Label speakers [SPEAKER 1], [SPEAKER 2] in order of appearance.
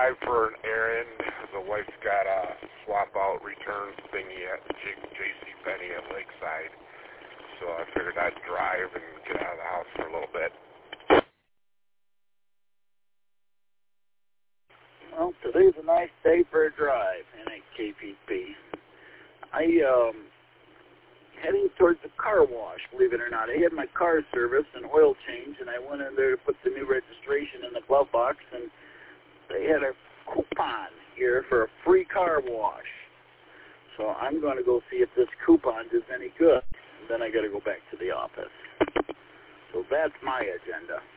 [SPEAKER 1] drive for an errand. The wife's got a swap-out returns thingy at JCPenney at Lakeside. So I figured I'd drive and get out of the house for a little bit.
[SPEAKER 2] Well, today's a nice day for a drive in a KPP. Heading towards the car wash, believe it or not. I had my car serviced and oil change, and I went in there to put the new registration in the glove box, and they had a coupon here for a free car wash. So I'm going to go see if this coupon is any good. And then I got to go back to the office. So that's my agenda.